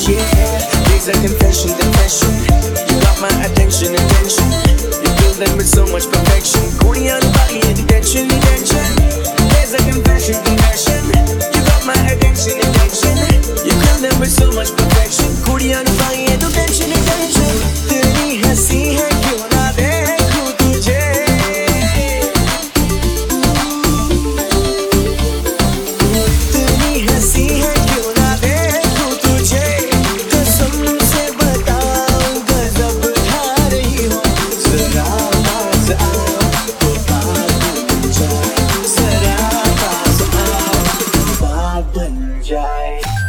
Yeah, there's a confession. You got my attention. You build them with so much perfection. Korean body attention. There's a confession. You got my attention. You build them with so much perfection. Korean body attention. तेरी हंसी है क्यों ना देखूं तुझे तेरी हंसी है क्यों ना देखूं तुझे कसम से बताऊं गजब खा रही हो जरा पास आओ तो बात बन जाए जरा पास आओ तो बात बन जाए